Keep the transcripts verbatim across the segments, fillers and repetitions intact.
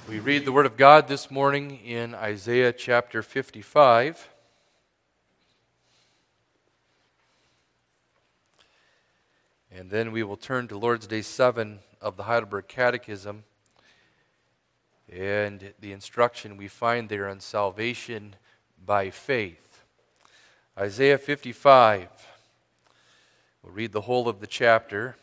We read the Word of God this morning in Isaiah chapter fifty-five. And then we will turn to Lord's Day seven of the Heidelberg Catechism and the instruction we find there on salvation by faith. Isaiah fifty-five. We'll read the whole of the chapter.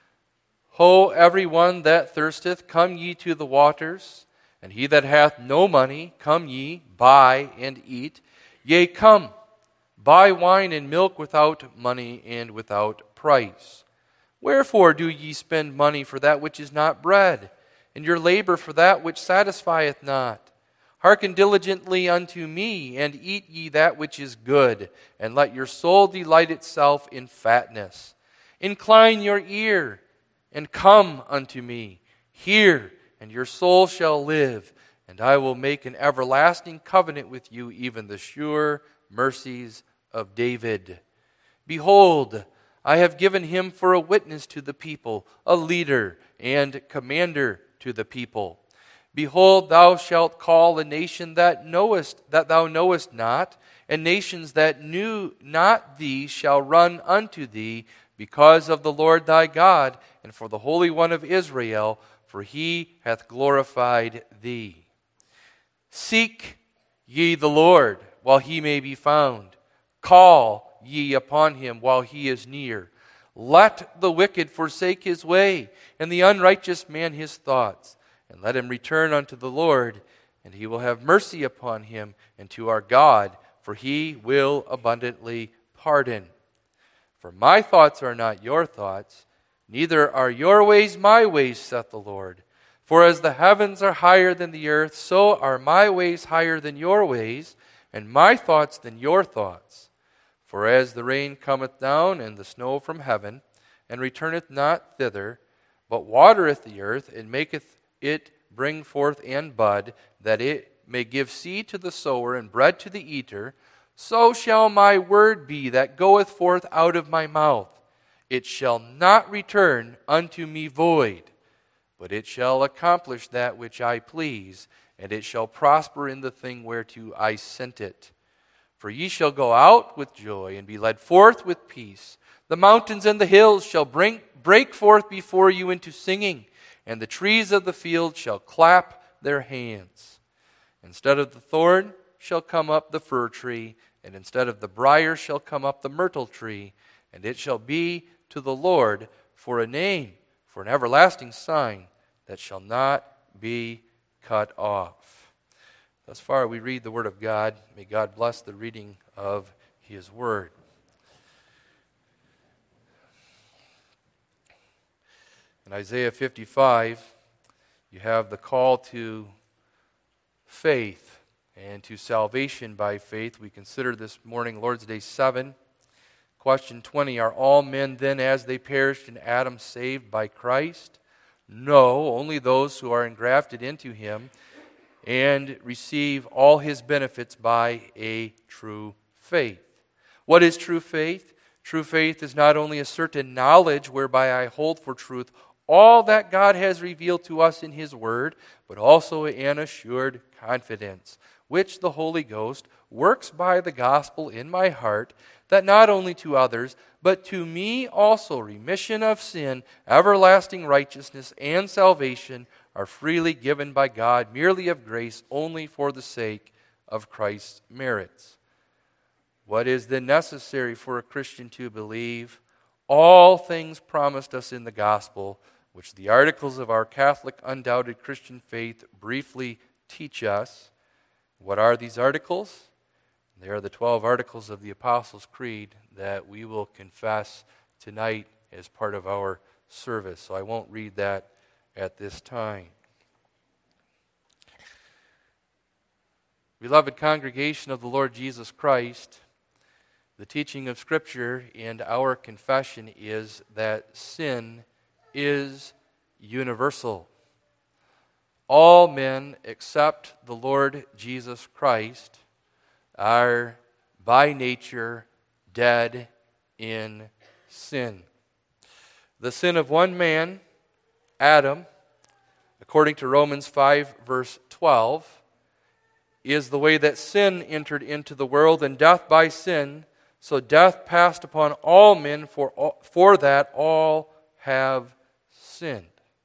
Ho, everyone that thirsteth, come ye to the waters. And he that hath no money, come ye, buy and eat. Yea, come, buy wine and milk without money and without price. Wherefore do ye spend money for that which is not bread, and your labor for that which satisfieth not? Hearken diligently unto me, and eat ye that which is good, and let your soul delight itself in fatness. Incline your ear, and come unto me. Hear, and your soul shall live, and I will make an everlasting covenant with you, even the sure mercies of David. Behold, I have given him for a witness to the people, a leader and commander to the people. Behold, thou shalt call a nation that knowest that thou knowest not, and nations that knew not thee shall run unto thee, because of the Lord thy God, and for the Holy One of Israel, for he hath glorified thee. Seek ye the Lord while he may be found. Call ye upon him while he is near. Let the wicked forsake his way, and the unrighteous man his thoughts. And let him return unto the Lord, and he will have mercy upon him, and to our God, for he will abundantly pardon. For my thoughts are not your thoughts, neither are your ways my ways, saith the Lord. For as the heavens are higher than the earth, so are my ways higher than your ways, and my thoughts than your thoughts. For as the rain cometh down, and the snow from heaven, and returneth not thither, but watereth the earth, and maketh it bring forth and bud, that it may give seed to the sower, and bread to the eater, so shall my word be that goeth forth out of my mouth. It shall not return unto me void, but it shall accomplish that which I please, and it shall prosper in the thing whereto I sent it. For ye shall go out with joy, and be led forth with peace. The mountains and the hills shall bring, break forth before you into singing, and the trees of the field shall clap their hands. Instead of the thorn shall come up the fir tree, and instead of the brier shall come up the myrtle tree, and it shall be to the Lord for a name, for an everlasting sign that shall not be cut off. Thus far we read the Word of God. May God bless the reading of His Word. In Isaiah fifty-five, you have the call to faith and to salvation by faith. We consider this morning Lord's Day seven. Question twenty, are all men then as they perished in Adam saved by Christ? No, only those who are engrafted into him and receive all his benefits by a true faith. What is true faith? True faith is not only a certain knowledge whereby I hold for truth all that God has revealed to us in his word, but also an assured confidence, which the Holy Ghost works by the gospel in my heart, that not only to others, but to me also remission of sin, everlasting righteousness, and salvation are freely given by God, merely of grace, only for the sake of Christ's merits. What is then necessary for a Christian to believe? All things promised us in the gospel, which the articles of our Catholic undoubted Christian faith briefly teach us. What are these articles? They are the twelve articles of the Apostles' Creed that we will confess tonight as part of our service. So I won't read that at this time. Beloved congregation of the Lord Jesus Christ, the teaching of Scripture and our confession is that sin is universal. All men except the Lord Jesus Christ are by nature dead in sin. The sin of one man, Adam, according to Romans five, verse twelve, is the way that sin entered into the world, and death by sin, so death passed upon all men, for, all, for that all have sinned.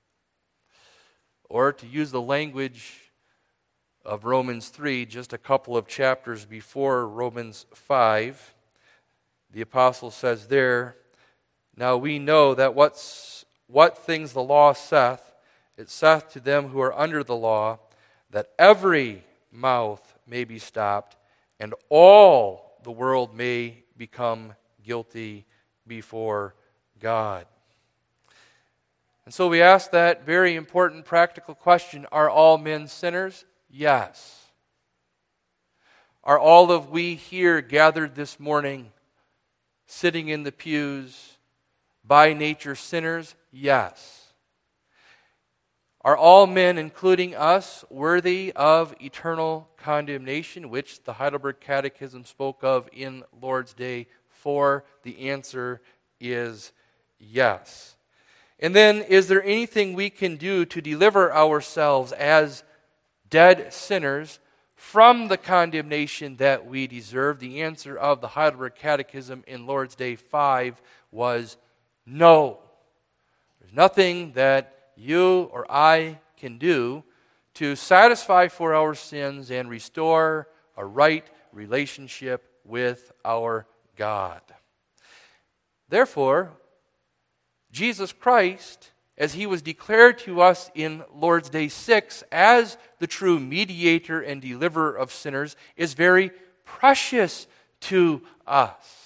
Or to use the language of Romans three, just a couple of chapters before Romans five, the apostle says there, now we know that what's, what things the law saith, it saith to them who are under the law, that every mouth may be stopped, and all the world may become guilty before God. And so we ask that very important practical question, are all men sinners? Yes. Are all of we here gathered this morning, sitting in the pews, by nature sinners? Yes. Are all men, including us, worthy of eternal condemnation, which the Heidelberg Catechism spoke of in Lord's Day four? The answer is yes. And then, is there anything we can do to deliver ourselves as dead sinners from the condemnation that we deserve? The answer of the Heidelberg Catechism in Lord's Day five was no. There's nothing that you or I can do to satisfy for our sins and restore a right relationship with our God. Therefore, Jesus Christ, as he was declared to us in Lord's Day six as the true mediator and deliverer of sinners, is very precious to us.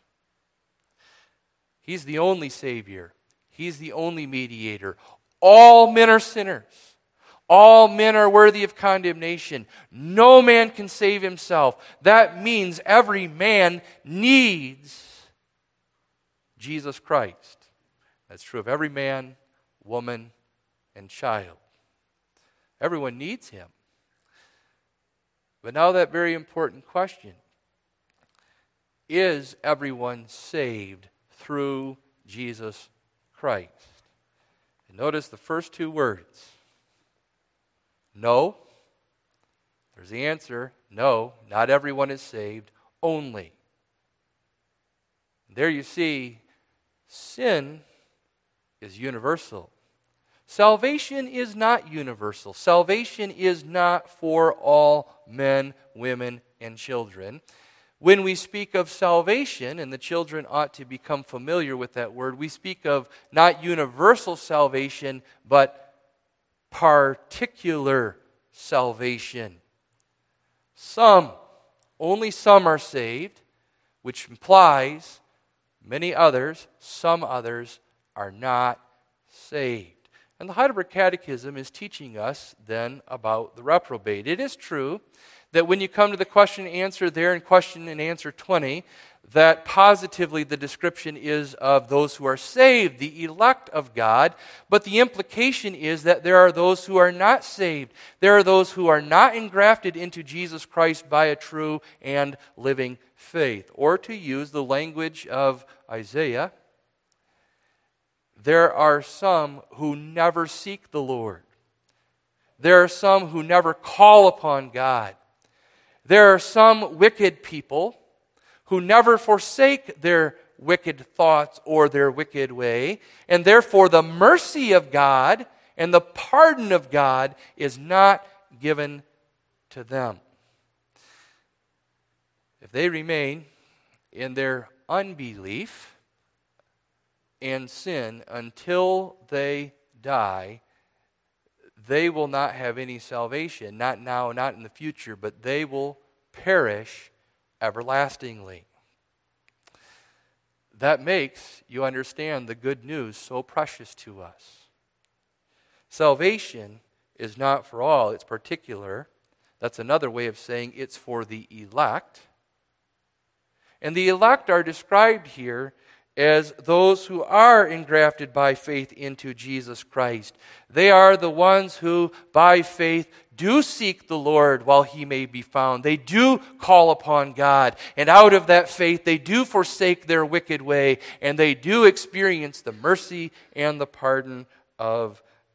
He's the only Savior. He's the only mediator. All men are sinners. All men are worthy of condemnation. No man can save himself. That means every man needs Jesus Christ. That's true of every man, woman, and child. Everyone needs him. But now that very important question, is everyone saved through Jesus Christ? And notice the first two words. No. There's the answer. No, not everyone is saved. Only. There you see, sin is universal. Salvation is not universal. Salvation is not for all men, women, and children. When we speak of salvation, and the children ought to become familiar with that word, we speak of not universal salvation, but particular salvation. Some, only some are saved, which implies many others, some others, are not saved. And the Heidelberg Catechism is teaching us then about the reprobate. It is true that when you come to the question and answer there in question and answer twenty, that positively the description is of those who are saved, the elect of God, but the implication is that there are those who are not saved. There are those who are not engrafted into Jesus Christ by a true and living faith. Or to use the language of Isaiah, there are some who never seek the Lord. There are some who never call upon God. There are some wicked people who never forsake their wicked thoughts or their wicked way, and therefore the mercy of God and the pardon of God is not given to them. If they remain in their unbelief and sin until they die, they will not have any salvation, not now, not in the future, but they will perish everlastingly. That makes you understand the good news so precious to us. Salvation is not for all, it's particular. That's another way of saying it's for the elect. And the elect are described here as those who are engrafted by faith into Jesus Christ. They are the ones who, by faith, do seek the Lord while he may be found. They do call upon God. And out of that faith, they do forsake their wicked way. And they do experience the mercy and the pardon of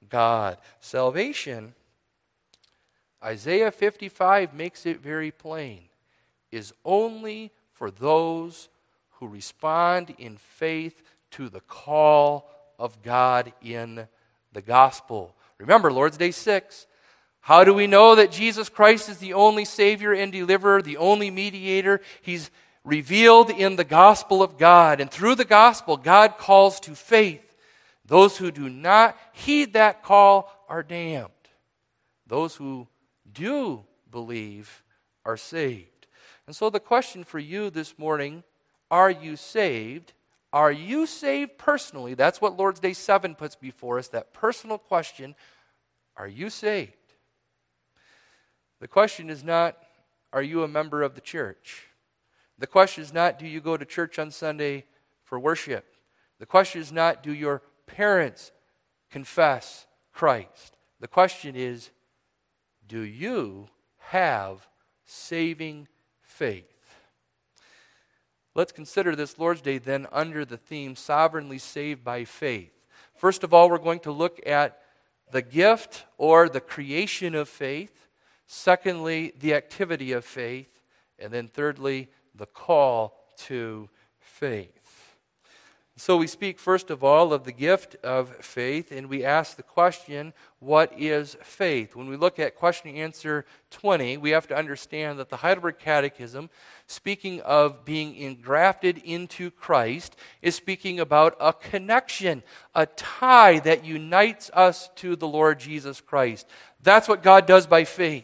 God. Salvation, Isaiah fifty-five makes it very plain, is only for those who respond in faith to the call of God in the gospel. Remember, Lord's Day six. How do we know that Jesus Christ is the only Savior and deliverer, the only mediator? He's revealed in the gospel of God. And through the gospel, God calls to faith. Those who do not heed that call are damned. Those who do believe are saved. And so the question for you this morning, are you saved? Are you saved personally? That's what Lord's Day seven puts before us, that personal question. Are you saved? The question is not, are you a member of the church? The question is not, do you go to church on Sunday for worship? The question is not, do your parents confess Christ? The question is, do you have saving faith? Let's consider this Lord's Day then under the theme, sovereignly saved by faith. First of all, we're going to look at the gift or the creation of faith. Secondly, the activity of faith. And then thirdly, the call to faith. So we speak first of all of the gift of faith, and we ask the question, what is faith? When we look at question and answer twenty, we have to understand that the Heidelberg Catechism, speaking of being engrafted into Christ, is speaking about a connection, a tie that unites us to the Lord Jesus Christ. That's what God does by faith.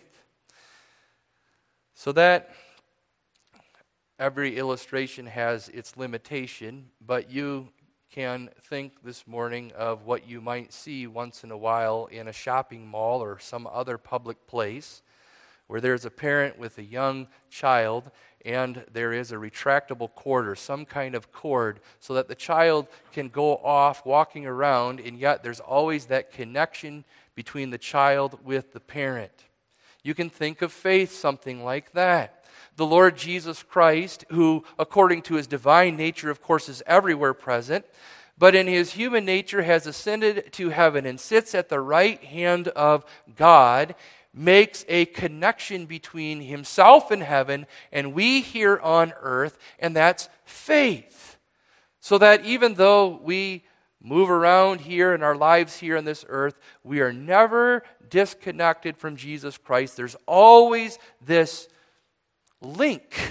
So that every illustration has its limitation, but you can think this morning of what you might see once in a while in a shopping mall or some other public place where there's a parent with a young child and there is a retractable cord or some kind of cord so that the child can go off walking around, and yet there's always that connection between the child with the parent. You can think of faith something like that. The Lord Jesus Christ, who according to his divine nature, of course, is everywhere present, but in his human nature has ascended to heaven and sits at the right hand of God, makes a connection between himself in heaven and we here on earth, and that's faith. So that even though we move around here in our lives here on this earth, we are never disconnected from Jesus Christ. There's always this link.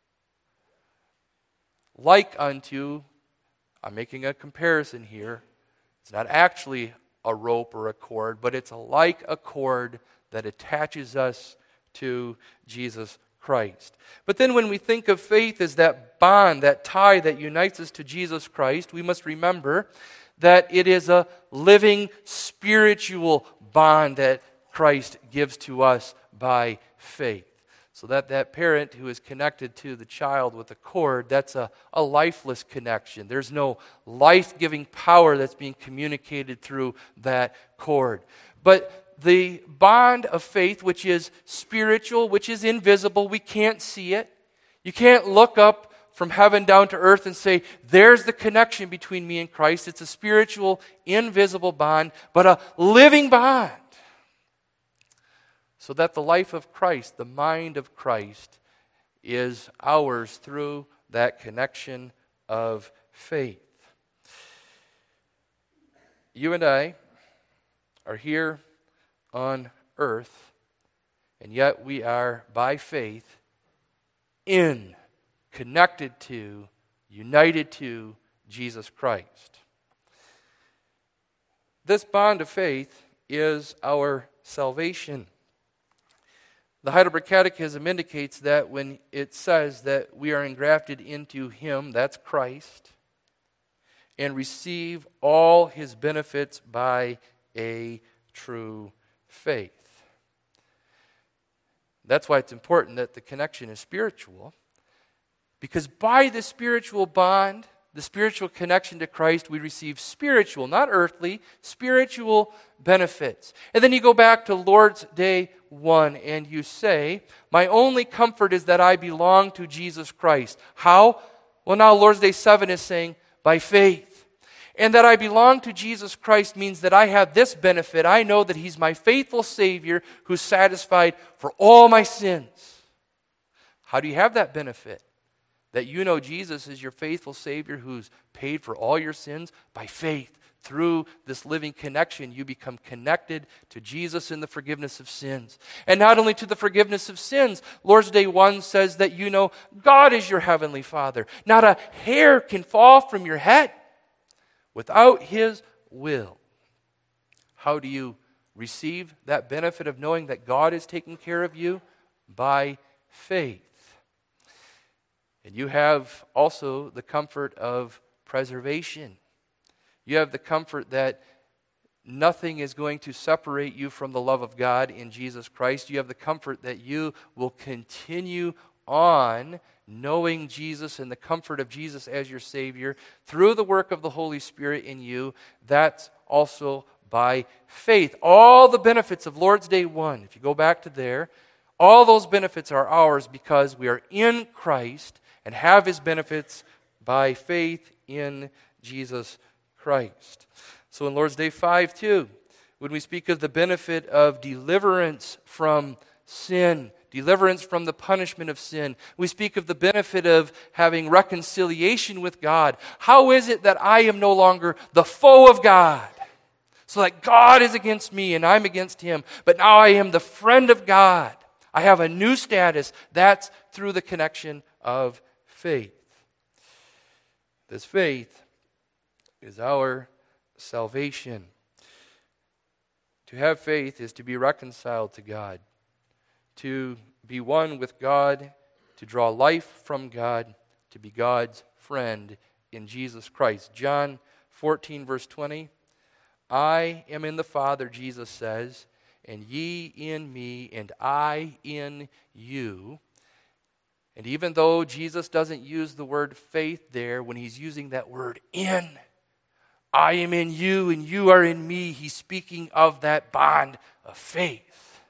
Like unto, I'm making a comparison here. It's not actually a rope or a cord, but it's like a cord that attaches us to Jesus Christ. But then when we think of faith as that bond, that tie that unites us to Jesus Christ, we must remember that it is a living spiritual bond that Christ gives to us by faith. So that that parent who is connected to the child with a cord, that's a, a lifeless connection. There's no life-giving power that's being communicated through that cord. But the bond of faith, which is spiritual, which is invisible, we can't see it. You can't look up from heaven down to earth and say, there's the connection between me and Christ. It's a spiritual, invisible bond, but a living bond. So that the life of Christ, the mind of Christ, is ours through that connection of faith. You and I are here on earth, and yet we are, by faith, in, connected to, united to Jesus Christ. This bond of faith is our salvation. The Heidelberg Catechism indicates that when it says that we are engrafted into him, that's Christ, and receive all his benefits by a true faith. That's why it's important that the connection is spiritual, because by the spiritual bond, the spiritual connection to Christ, we receive spiritual, not earthly, spiritual benefits. And then you go back to Lord's Day one and you say, my only comfort is that I belong to Jesus Christ. How? Well, now Lord's Day seven is saying, by faith. And that I belong to Jesus Christ means that I have this benefit. I know that He's my faithful Savior who's satisfied for all my sins. How do you have that benefit? That you know Jesus is your faithful Savior who's paid for all your sins by faith. Through this living connection, you become connected to Jesus in the forgiveness of sins. And not only to the forgiveness of sins, Lord's Day one says that you know God is your heavenly Father. Not a hair can fall from your head without His will. How do you receive that benefit of knowing that God is taking care of you? By faith. And you have also the comfort of preservation. You have the comfort that nothing is going to separate you from the love of God in Jesus Christ. You have the comfort that you will continue on knowing Jesus and the comfort of Jesus as your Savior through the work of the Holy Spirit in you. That's also by faith. All the benefits of Lord's Day one, if you go back to there, all those benefits are ours because we are in Christ and have His benefits by faith in Jesus Christ. So in Lord's Day five too, when we speak of the benefit of deliverance from sin, deliverance from the punishment of sin, we speak of the benefit of having reconciliation with God. How is it that I am no longer the foe of God? So that God is against me and I'm against Him, but now I am the friend of God. I have a new status. That's through the connection of faith. This faith is our salvation. To have faith is to be reconciled to God, to be one with God, to draw life from God, to be God's friend in Jesus Christ. John fourteen, verse twenty, I am in the Father, Jesus says, and ye in me, and I in you. And even though Jesus doesn't use the word faith there, when He's using that word in, I am in you and you are in me, He's speaking of that bond of faith.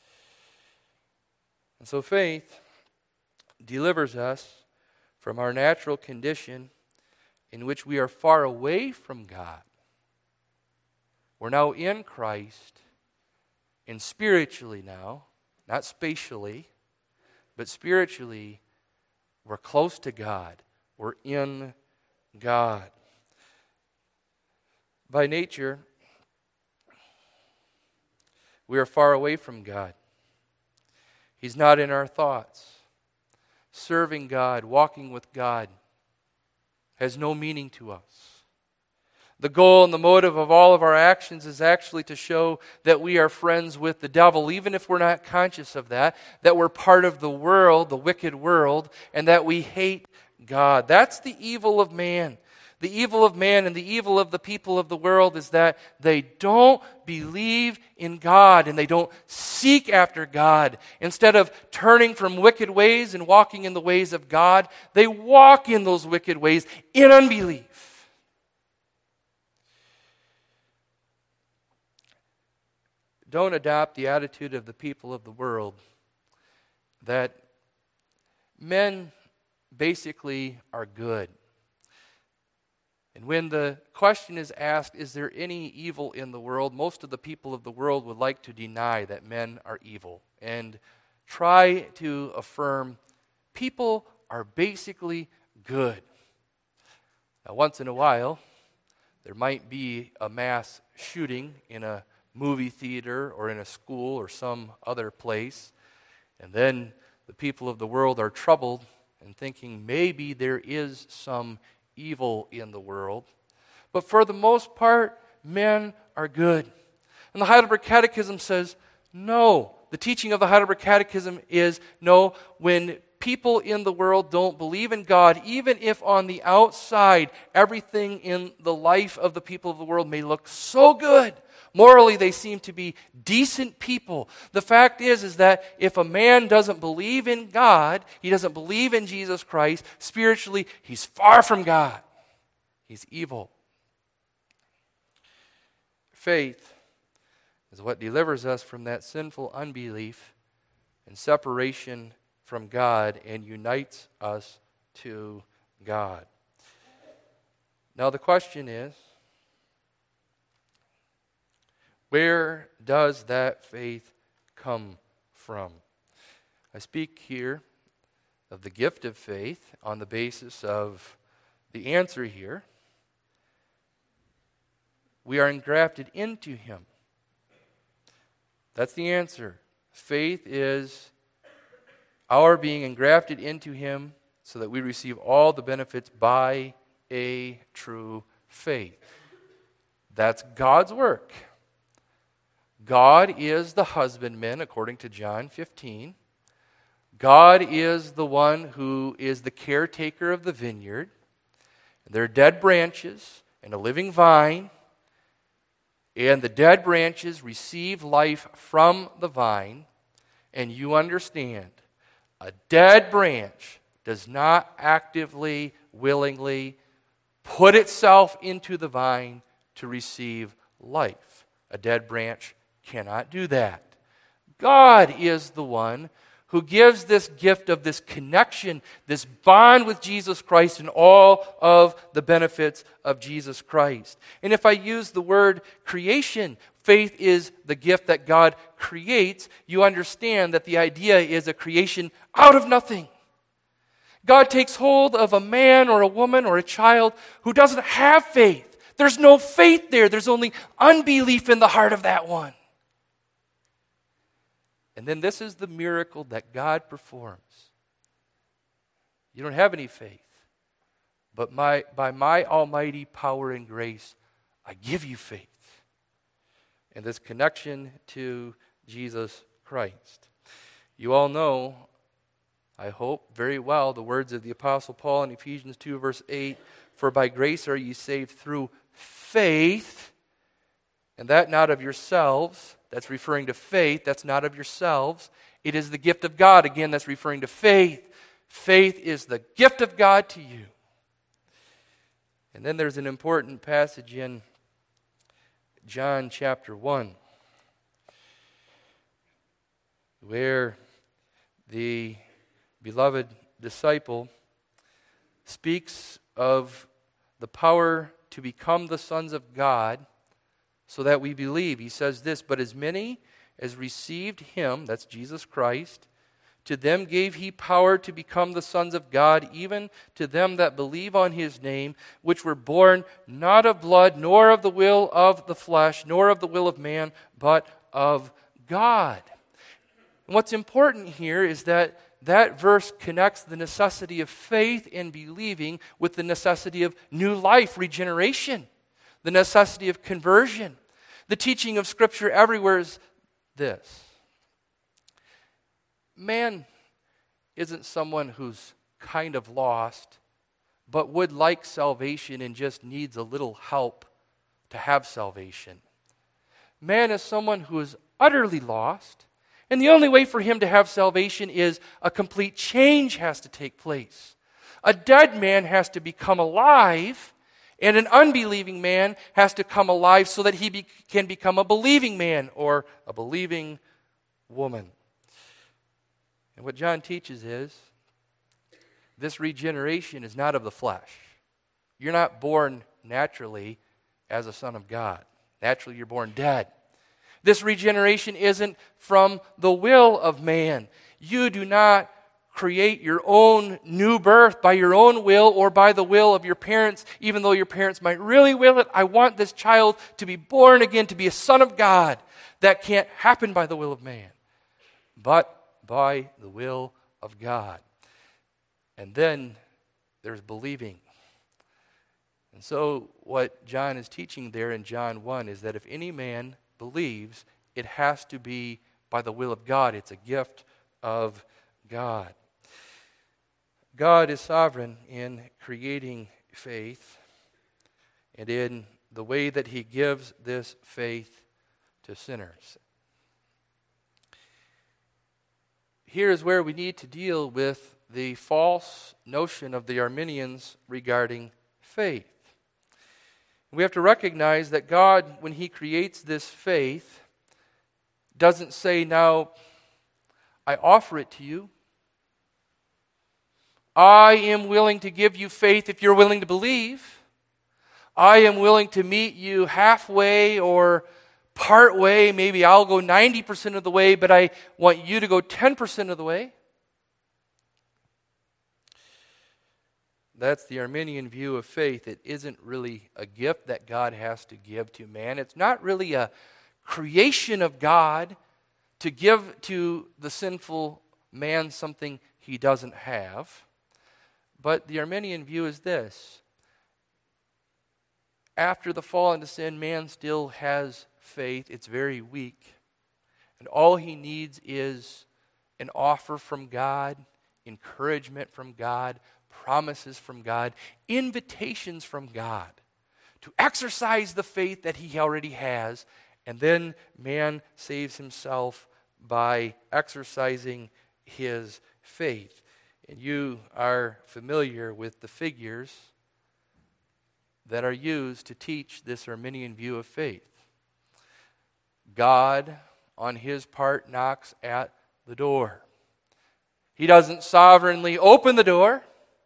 And so faith delivers us from our natural condition in which we are far away from God. We're now in Christ, and spiritually now, not spatially, but spiritually, we're close to God. We're in God. By nature, we are far away from God. He's not in our thoughts. Serving God, walking with God, has no meaning to us. The goal and the motive of all of our actions is actually to show that we are friends with the devil, even if we're not conscious of that, that we're part of the world, the wicked world, and that we hate God. That's the evil of man. The evil of man and the evil of the people of the world is that they don't believe in God and they don't seek after God. Instead of turning from wicked ways and walking in the ways of God, they walk in those wicked ways in unbelief. Don't adopt the attitude of the people of the world that men basically are good. And when the question is asked, is there any evil in the world, most of the people of the world would like to deny that men are evil and try to affirm people are basically good. Now, once in a while, there might be a mass shooting in a movie theater or in a school or some other place, and then the people of the world are troubled and thinking maybe there is some evil in the world. But for the most part, men are good. And the Heidelberg Catechism says, no. The teaching of the Heidelberg Catechism is, no, when people in the world don't believe in God, even if on the outside everything in the life of the people of the world may look so good, morally they seem to be decent people. The fact is, is that if a man doesn't believe in God, he doesn't believe in Jesus Christ, spiritually he's far from God. He's evil. Faith is what delivers us from that sinful unbelief and separation from God and unites us to God. Now the question is, Where does that faith come from? I speak here of the gift of faith on the basis of the answer here. We are engrafted into him. That's the answer. Faith is our being engrafted into him so that we receive all the benefits by a true faith. That's God's work. God is the husbandman, according to John fifteen. God is the one who is the caretaker of the vineyard. There are dead branches and a living vine. And the dead branches receive life from the vine. And you understand, a dead branch does not actively, willingly put itself into the vine to receive life. A dead branch cannot do that. God is the one who gives this gift of this connection, this bond with Jesus Christ and all of the benefits of Jesus Christ. And if I use the word creation, faith is the gift that God creates, you understand that the idea is a creation out of nothing. God takes hold of a man or a woman or a child who doesn't have faith. There's no faith there. There's only unbelief in the heart of that one. And then this is the miracle that God performs. You don't have any faith, but my, by my almighty power and grace, I give you faith. And this connection to Jesus Christ. You all know, I hope, very well the words of the Apostle Paul in Ephesians two, verse eight, "For by grace are ye saved through faith, and that not of yourselves." That's referring to faith. That's not of yourselves. It is the gift of God. Again, that's referring to faith. Faith is the gift of God to you. And then there's an important passage in John chapter one where the beloved disciple speaks of the power to become the sons of God so that we believe. He says this, "But as many as received him," that's Jesus Christ, "to them gave he power to become the sons of God, even to them that believe on his name, which were born not of blood, nor of the will of the flesh, nor of the will of man, but of God." And what's important here is that that verse connects the necessity of faith and believing with the necessity of new life, regeneration, the necessity of conversion. The teaching of Scripture everywhere is this: man isn't someone who's kind of lost, but would like salvation and just needs a little help to have salvation. Man is someone who is utterly lost, and the only way for him to have salvation is a complete change has to take place. A dead man has to become alive, and an unbelieving man has to come alive so that he be, can become a believing man or a believing woman. And what John teaches is this regeneration is not of the flesh. You're not born naturally as a son of God. Naturally, you're born dead. This regeneration isn't from the will of man. You do not create your own new birth by your own will or by the will of your parents, even though your parents might really will it. I want this child to be born again, to be a son of God. That can't happen by the will of man, but by the will of God. And then there's believing. And so what John is teaching there in John one is that if any man believes, it has to be by the will of God. It's a gift of God. God is sovereign in creating faith and in the way that he gives this faith to sinners. Here is where we need to deal with the false notion of the Arminians regarding faith. We have to recognize that God, when he creates this faith, doesn't say, "Now, I offer it to you. I am willing to give you faith if you're willing to believe. I am willing to meet you halfway or part way. Maybe I'll go ninety percent of the way, but I want you to go ten percent of the way. That's the Arminian view of faith. It isn't really a gift that God has to give to man. It's not really a creation of God to give to the sinful man something he doesn't have. But the Arminian view is this: after the fall into sin, man still has faith. It's very weak. And all he needs is an offer from God, encouragement from God, promises from God, invitations from God to exercise the faith that he already has. And then man saves himself by exercising his faith. And you are familiar with the figures that are used to teach this Arminian view of faith. God, on his part, knocks at the door. He doesn't sovereignly open the door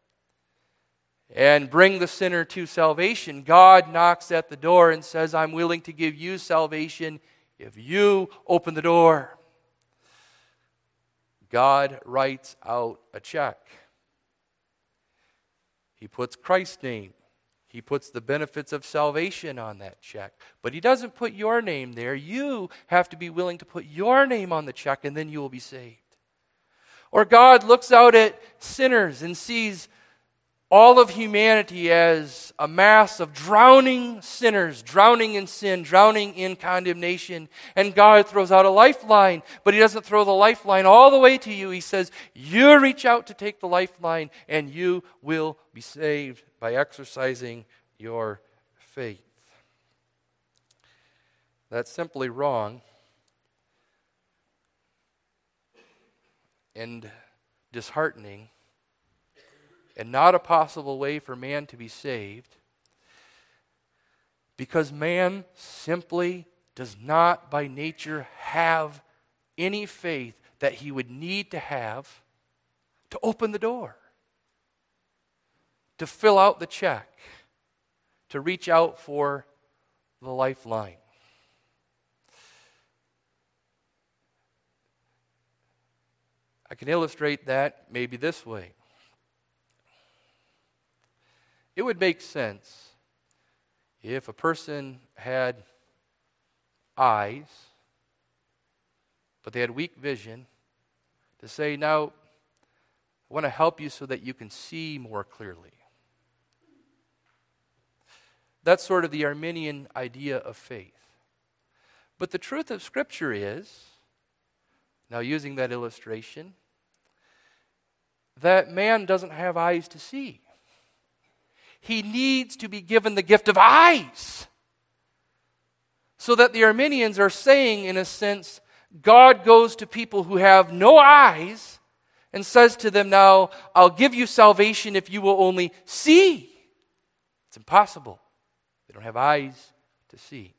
and bring the sinner to salvation. God knocks at the door and says, I'm willing to give you salvation if you open the door. God writes out a check. He puts Christ's name. He puts the benefits of salvation on that check. But he doesn't put your name there. You have to be willing to put your name on the check, and then you will be saved. Or God looks out at sinners and sees all of humanity as a mass of drowning sinners, drowning in sin, drowning in condemnation. And God throws out a lifeline, but he doesn't throw the lifeline all the way to you. He says, you reach out to take the lifeline, and you will be saved by exercising your faith. That's simply wrong and disheartening, and not a possible way for man to be saved, because man simply does not by nature have any faith that he would need to have to open the door, to fill out the check, to reach out for the lifeline. I can illustrate that maybe this way. It would make sense if a person had eyes, but they had weak vision, to say, now, I want to help you so that you can see more clearly. That's sort of the Arminian idea of faith. But the truth of Scripture is, now using that illustration, that man doesn't have eyes to see. He needs to be given the gift of eyes. So that the Arminians are saying, in a sense, God goes to people who have no eyes and says to them, now, I'll give you salvation if you will only see. It's impossible. They don't have eyes to see.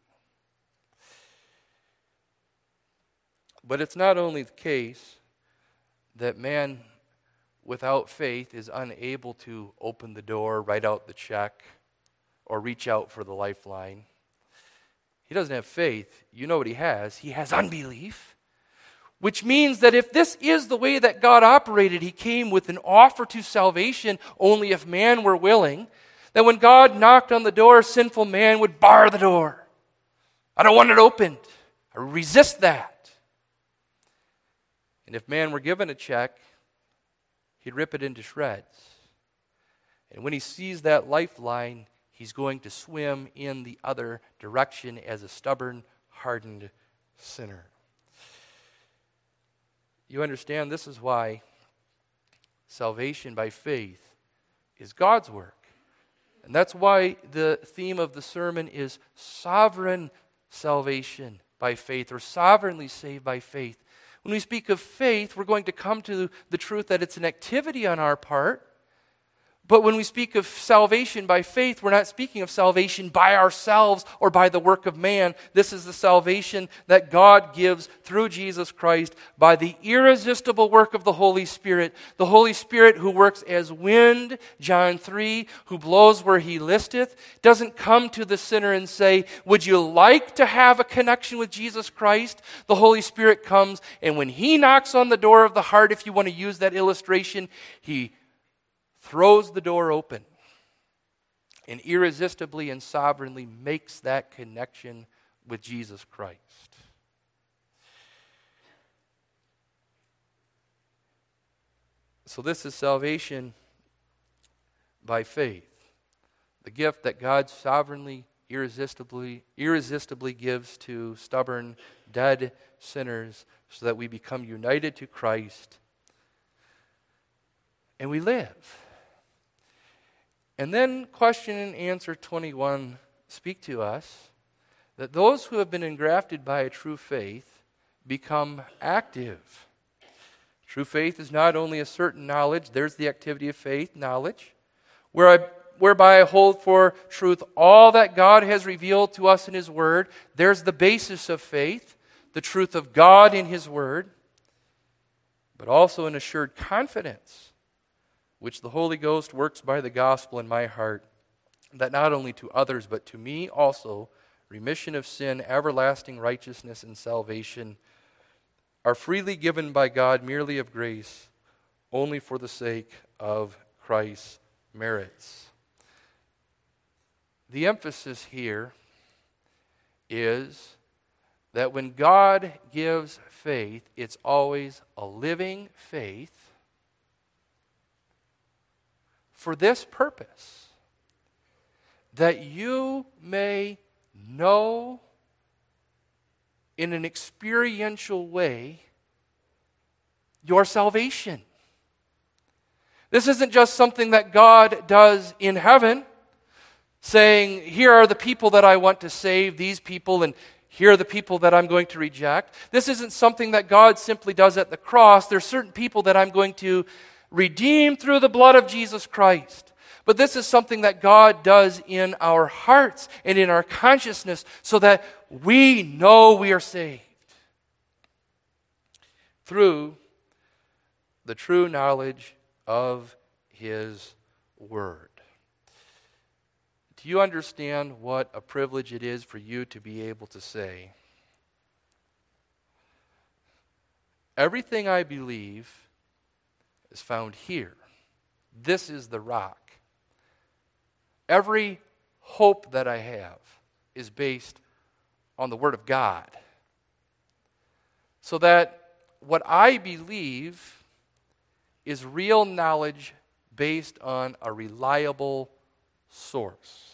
But it's not only the case that man without faith is unable to open the door, write out the check, or reach out for the lifeline. He doesn't have faith. You know what he has? He has unbelief. Which means that if this is the way that God operated, he came with an offer to salvation only if man were willing, that when God knocked on the door, sinful man would bar the door. I don't want it opened. I resist that. And if man were given a check, he'd rip it into shreds. And when he sees that lifeline, he's going to swim in the other direction as a stubborn, hardened sinner. You understand, this is why salvation by faith is God's work. And that's why the theme of the sermon is sovereign salvation by faith, or sovereignly saved by faith. When we speak of faith, we're going to come to the truth that it's an activity on our part, But when we speak of salvation by faith, we're not speaking of salvation by ourselves or by the work of man. This is the salvation that God gives through Jesus Christ by the irresistible work of the Holy Spirit. The Holy Spirit who works as wind, John three, who blows where he listeth, doesn't come to the sinner and say, would you like to have a connection with Jesus Christ? The Holy Spirit comes, and when he knocks on the door of the heart, if you want to use that illustration, he throws the door open and irresistibly and sovereignly makes that connection with Jesus Christ. So this is salvation by faith, the gift that God sovereignly, irresistibly, irresistibly gives to stubborn, dead sinners so that we become united to Christ and we live. And then question and answer twenty-one speak to us that those who have been engrafted by a true faith become active. True faith is not only a certain knowledge, there's the activity of faith, knowledge, where I, whereby I hold for truth all that God has revealed to us in His Word. There's the basis of faith, the truth of God in His Word, but also an assured confidence which the Holy Ghost works by the gospel in my heart, that not only to others, but to me also, remission of sin, everlasting righteousness, and salvation are freely given by God merely of grace, only for the sake of Christ's merits. The emphasis here is that when God gives faith, it's always a living faith for this purpose, that you may know in an experiential way your salvation. This isn't just something that God does in heaven, saying, here are the people that I want to save, these people, and here are the people that I'm going to reject. This isn't something that God simply does at the cross. There's certain people that I'm going to redeemed through the blood of Jesus Christ. But this is something that God does in our hearts and in our consciousness so that we know we are saved through the true knowledge of His Word. Do you understand what a privilege it is for you to be able to say, everything I believe is found here. This is the rock. Every hope that I have is based on the Word of God. So that what I believe is real knowledge based on a reliable source.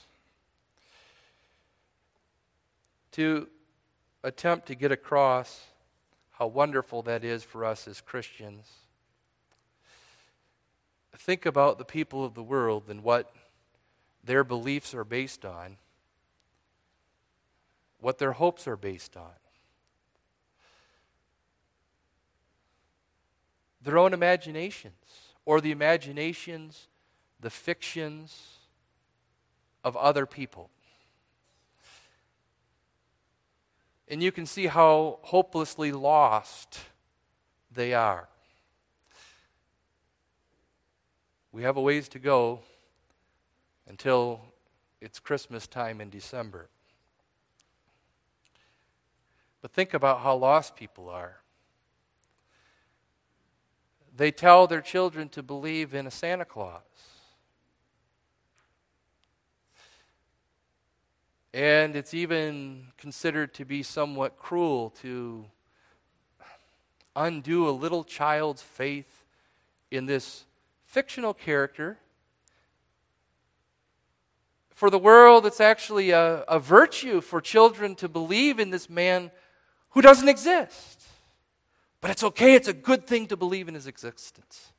To attempt to get across how wonderful that is for us as Christians, think about the people of the world and what their beliefs are based on, what their hopes are based on. Their own imaginations, or the imaginations, the fictions of other people. And you can see how hopelessly lost they are. We have a ways to go until it's Christmas time in December. But think about how lost people are. They tell their children to believe in a Santa Claus. And it's even considered to be somewhat cruel to undo a little child's faith in this fictional character. For the world, it's actually a, a virtue for children to believe in this man who doesn't exist. But it's okay, it's a good thing to believe in his existence.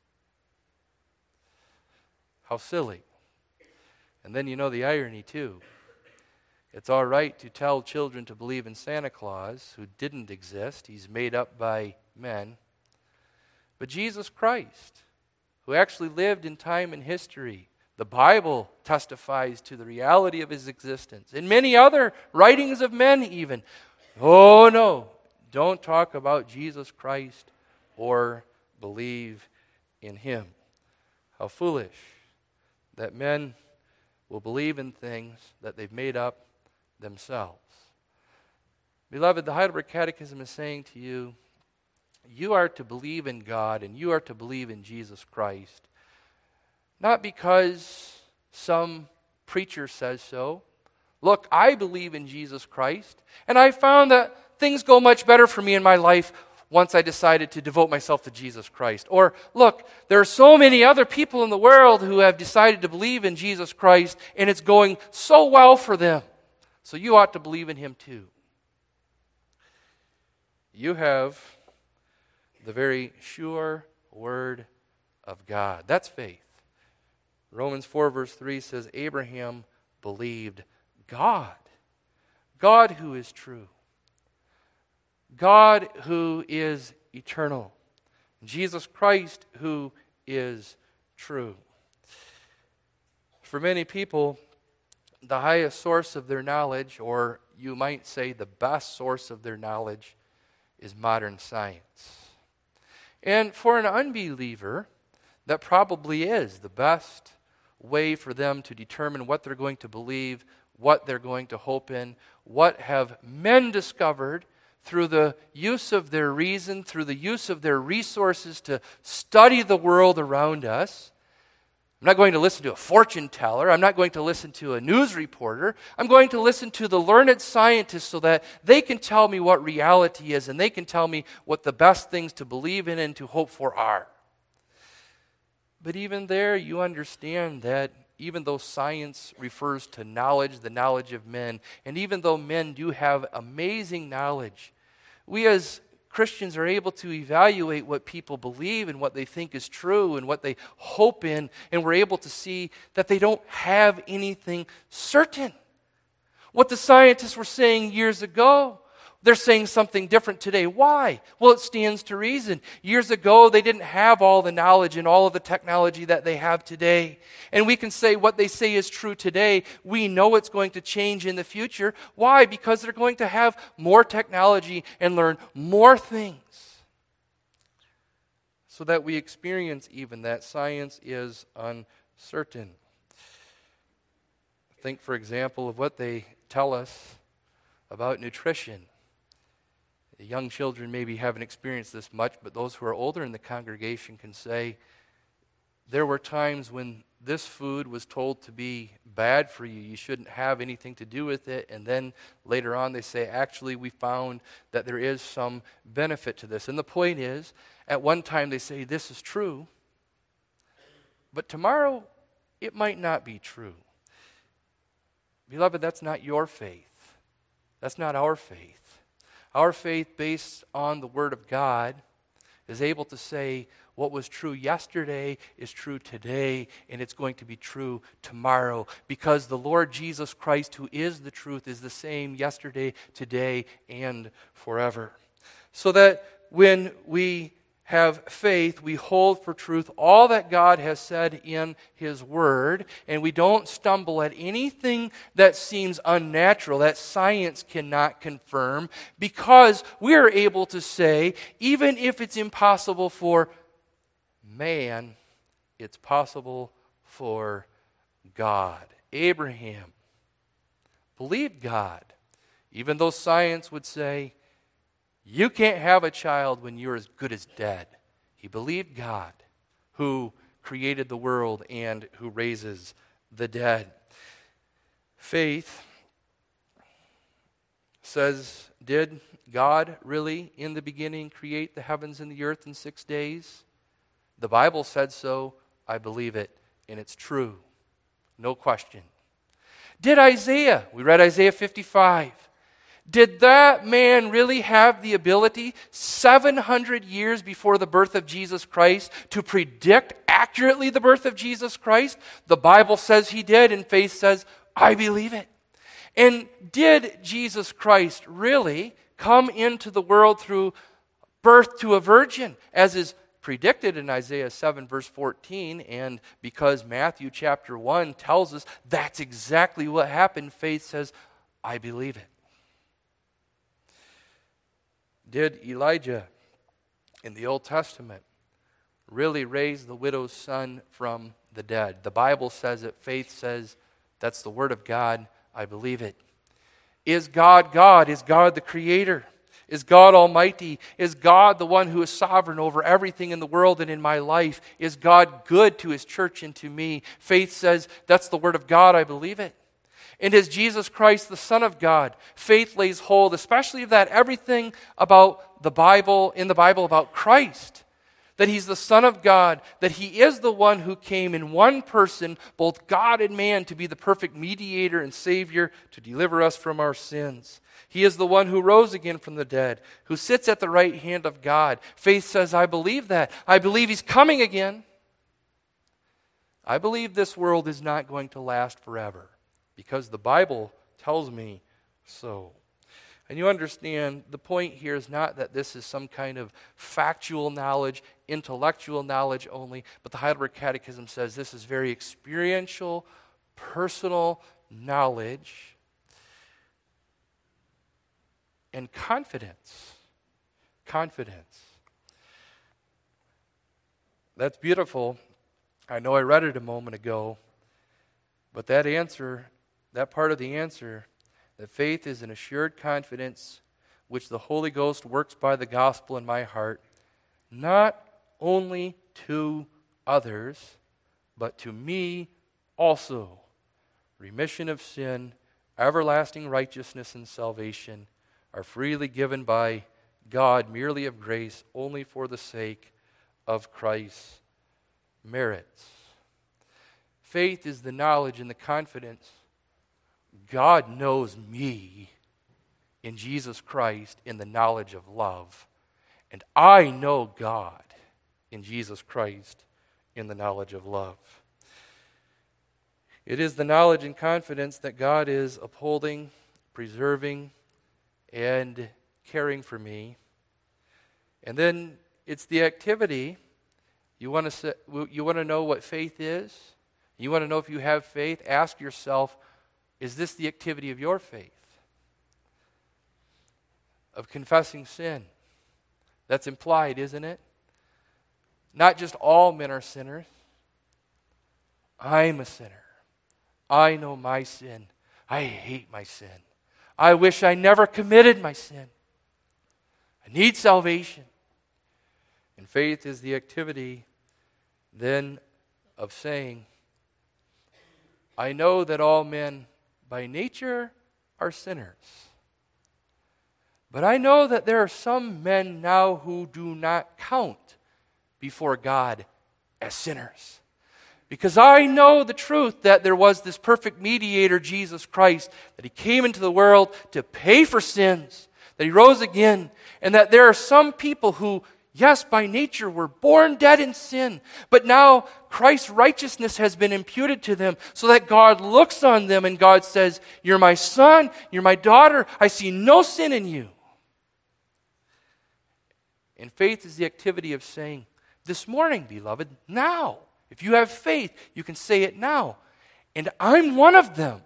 How silly. And then you know the irony too. It's all right to tell children to believe in Santa Claus, who didn't exist. He's made up by men. But Jesus Christ, who actually lived in time and history, The Bible testifies to the reality of his existence. In many other writings of men even. Oh no, don't talk about Jesus Christ or believe in him. How foolish that men will believe in things that they've made up themselves. Beloved, the Heidelberg Catechism is saying to you, you are to believe in God and you are to believe in Jesus Christ. Not because some preacher says so. Look, I believe in Jesus Christ, and I found that things go much better for me in my life once I decided to devote myself to Jesus Christ. Or, look, there are so many other people in the world who have decided to believe in Jesus Christ, and it's going so well for them. So you ought to believe in him too. You have the very sure word of God. That's faith. Romans four verse three says, Abraham believed God. God who is true. God who is eternal. Jesus Christ who is true. For many people, the highest source of their knowledge, or you might say the best source of their knowledge, is modern science. And for an unbeliever, that probably is the best way for them to determine what they're going to believe, what they're going to hope in, what have men discovered through the use of their reason, through the use of their resources to study the world around us. I'm not going to listen to a fortune teller. I'm not going to listen to a news reporter. I'm going to listen to the learned scientists so that they can tell me what reality is and they can tell me what the best things to believe in and to hope for are. But even there, you understand that even though science refers to knowledge, the knowledge of men, and even though men do have amazing knowledge, we as Christians are able to evaluate what people believe and what they think is true and what they hope in, and we're able to see that they don't have anything certain. What the scientists were saying years ago, they're saying something different today. Why? Well, it stands to reason. Years ago, they didn't have all the knowledge and all of the technology that they have today. And we can say what they say is true today. We know it's going to change in the future. Why? Because they're going to have more technology and learn more things. So that we experience even that science is uncertain. Think, for example, of what they tell us about nutrition. The young children maybe haven't experienced this much, but those who are older in the congregation can say, there were times when this food was told to be bad for you. You shouldn't have anything to do with it. And then later on they say, actually, we found that there is some benefit to this. And the point is, at one time they say, this is true. But tomorrow, it might not be true. Beloved, that's not your faith. That's not our faith. Our faith, based on the Word of God, is able to say what was true yesterday is true today, and it's going to be true tomorrow, because the Lord Jesus Christ, who is the truth, is the same yesterday, today, and forever. So that when we have faith, we hold for truth all that God has said in His Word, and we don't stumble at anything that seems unnatural, that science cannot confirm, because we are able to say, even if it's impossible for man, it's possible for God. Abraham believed God, even though science would say, you can't have a child when you're as good as dead. He believed God, who created the world and who raises the dead. Faith says, did God really in the beginning create the heavens and the earth in six days? The Bible said so. I believe it, and it's true. No question. Did Isaiah, we read Isaiah fifty-five, did that man really have the ability, seven hundred years before the birth of Jesus Christ, to predict accurately the birth of Jesus Christ? The Bible says he did, and faith says, I believe it. And did Jesus Christ really come into the world through birth to a virgin, as is predicted in Isaiah seven, verse fourteen, and because Matthew chapter one tells us that's exactly what happened, faith says, I believe it. Did Elijah in the Old Testament really raise the widow's son from the dead? The Bible says it. Faith says, that's the word of God. I believe it. Is God God? Is God the creator? Is God almighty? Is God the one who is sovereign over everything in the world and in my life? Is God good to his church and to me? Faith says, that's the word of God. I believe it. And is Jesus Christ the Son of God? Faith lays hold, especially of that everything about the Bible, in the Bible about Christ. That he's the Son of God, that he is the one who came in one person, both God and man, to be the perfect mediator and Savior to deliver us from our sins. He is the one who rose again from the dead, who sits at the right hand of God. Faith says, I believe that. I believe he's coming again. I believe this world is not going to last forever, because the Bible tells me so. And you understand, the point here is not that this is some kind of factual knowledge, intellectual knowledge only, but the Heidelberg Catechism says this is very experiential, personal knowledge and confidence. Confidence. That's beautiful. I know I read it a moment ago, but that answer, that part of the answer, that faith is an assured confidence which the Holy Ghost works by the gospel in my heart, not only to others, but to me also. Remission of sin, everlasting righteousness, and salvation are freely given by God, merely of grace, only for the sake of Christ's merits. Faith is the knowledge and the confidence. God knows me in Jesus Christ in the knowledge of love. And I know God in Jesus Christ in the knowledge of love. It is the knowledge and confidence that God is upholding, preserving, and caring for me. And then it's the activity. You want to you want to know what faith is? You want to know if you have faith? Ask yourself, is this the activity of your faith? Of confessing sin. That's implied, isn't it? Not just all men are sinners. I'm a sinner. I know my sin. I hate my sin. I wish I never committed my sin. I need salvation. And faith is the activity then of saying, I know that all men by nature are sinners. But I know that there are some men now who do not count before God as sinners. Because I know the truth that there was this perfect mediator, Jesus Christ, that he came into the world to pay for sins, that he rose again, and that there are some people who, yes, by nature were born dead in sin, but now Christ's righteousness has been imputed to them so that God looks on them and God says, you're my son, you're my daughter, I see no sin in you. And faith is the activity of saying, this morning, beloved, now, if you have faith, you can say it now. And I'm one of them.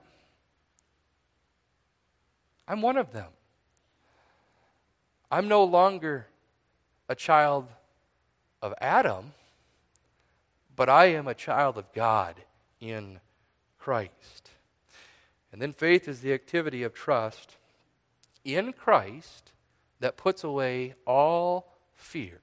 I'm one of them. I'm no longer a child of Adam, but I am a child of God in Christ. And then faith is the activity of trust in Christ that puts away all fear.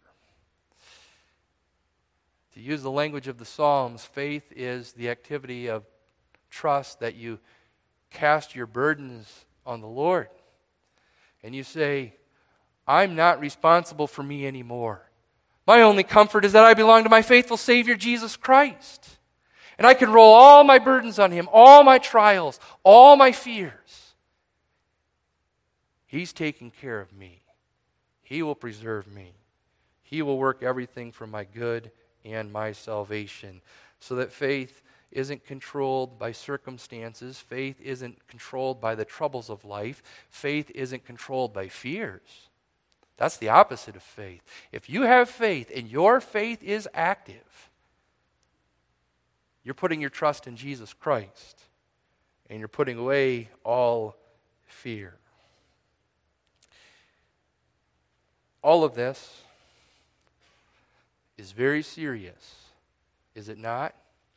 To use the language of the Psalms, faith is the activity of trust that you cast your burdens on the Lord. And you say, I'm not responsible for me anymore. My only comfort is that I belong to my faithful Savior, Jesus Christ. And I can roll all my burdens on him, all my trials, all my fears. He's taking care of me. He will preserve me. He will work everything for my good and my salvation. So that faith isn't controlled by circumstances. Faith isn't controlled by the troubles of life. Faith isn't controlled by fears. That's the opposite of faith. If you have faith and your faith is active, you're putting your trust in Jesus Christ and you're putting away all fear. All of this is very serious, is it not?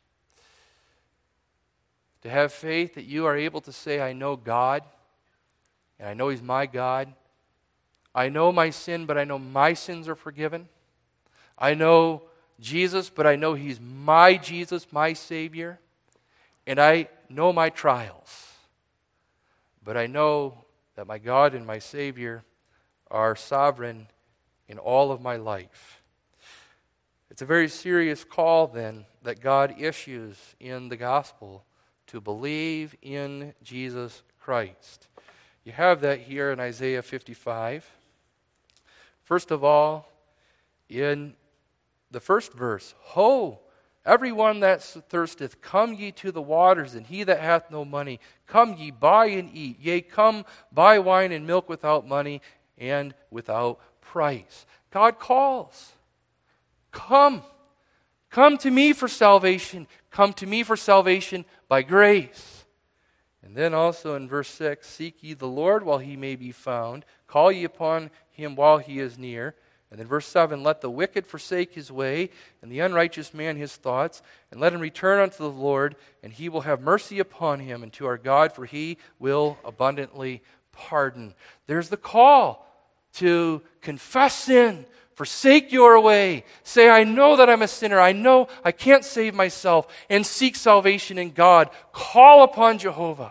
To have faith that you are able to say, I know God, and I know He's my God. I know my sin, but I know my sins are forgiven. I know Jesus, but I know He's my Jesus, my Savior. And I know my trials, but I know that my God and my Savior are sovereign in all of my life. It's a very serious call, then, that God issues in the gospel to believe in Jesus Christ. You have that here in Isaiah fifty-five. First of all, in the first verse, Ho, everyone that thirsteth, come ye to the waters, and he that hath no money, come ye, buy and eat. Yea, come, buy wine and milk without money and without price. God calls. Come. Come to me for salvation. Come to me for salvation by grace. And then also in verse six, seek ye the Lord while he may be found. Call ye upon him while he is near. And then verse seven, let the wicked forsake his way, and the unrighteous man his thoughts, and let him return unto the Lord, and he will have mercy upon him, and to our God, for he will abundantly pardon. There's the call to confess sin, forsake your way, say, I know that I'm a sinner, I know I can't save myself, and seek salvation in God. Call upon Jehovah.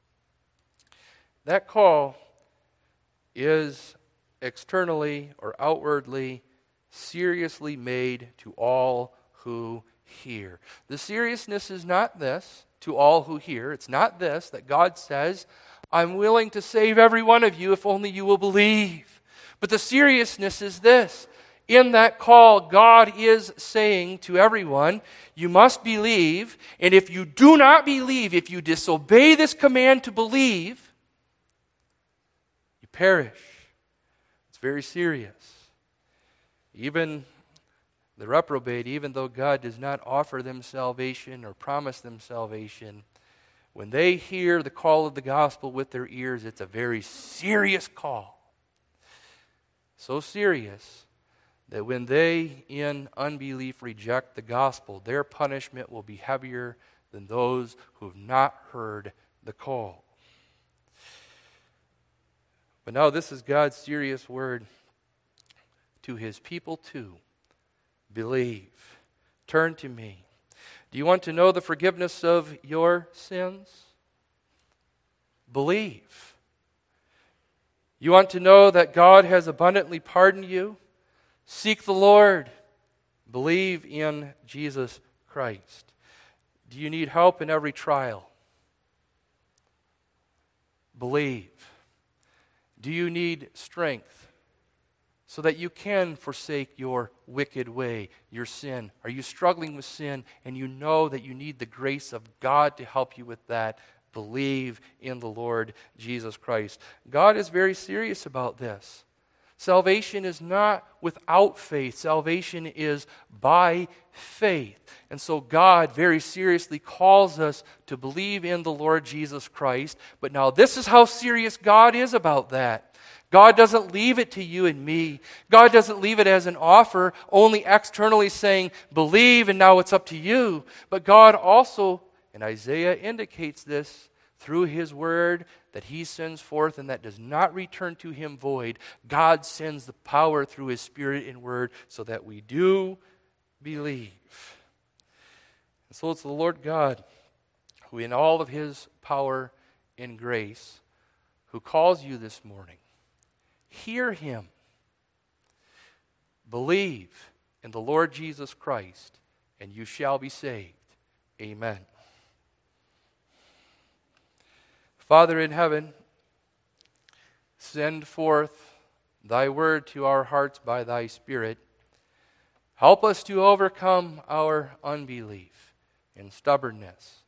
That call is externally or outwardly seriously made to all who hear. The seriousness is not this, to all who hear. It's not this, that God says, I'm willing to save every one of you if only you will believe. But the seriousness is this. In that call, God is saying to everyone, you must believe, and if you do not believe, if you disobey this command to believe, you perish. It's very serious. Even the reprobate, even though God does not offer them salvation or promise them salvation, when they hear the call of the gospel with their ears, it's a very serious call. So serious that when they in unbelief reject the gospel, their punishment will be heavier than those who have not heard the call. But now this is God's serious word to his people too. Believe. Turn to me. Do you want to know the forgiveness of your sins? Believe. You want to know that God has abundantly pardoned you? Seek the Lord. Believe in Jesus Christ. Do you need help in every trial? Believe. Do you need strength so that you can forsake your wicked way, your sin? Are you struggling with sin and you know that you need the grace of God to help you with that? Believe in the Lord Jesus Christ. God is very serious about this. Salvation is not without faith. Salvation is by faith. And so God very seriously calls us to believe in the Lord Jesus Christ. But now this is how serious God is about that. God doesn't leave it to you and me. God doesn't leave it as an offer, only externally saying, believe and now it's up to you. But God also, and Isaiah indicates this through his word that he sends forth and that does not return to him void. God sends the power through his spirit and word so that we do believe. And so it's the Lord God who in all of his power and grace who calls you this morning. Hear him. Believe in the Lord Jesus Christ and you shall be saved. Amen. Father in heaven, send forth thy word to our hearts by thy Spirit. Help us to overcome our unbelief and stubbornness.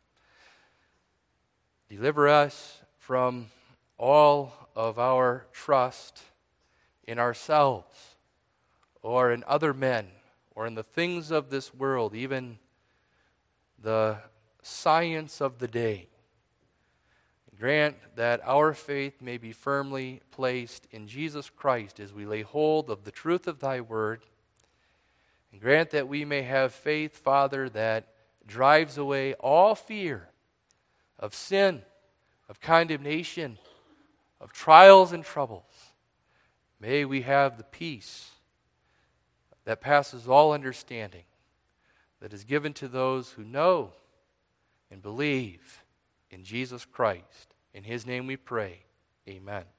Deliver us from all of our trust in ourselves or in other men or in the things of this world, even the science of the day. Grant that our faith may be firmly placed in Jesus Christ as we lay hold of the truth of thy word. And grant that we may have faith, Father, that drives away all fear of sin, of condemnation, of trials and troubles. May we have the peace that passes all understanding, that is given to those who know and believe in Jesus Christ. In his name we pray. Amen.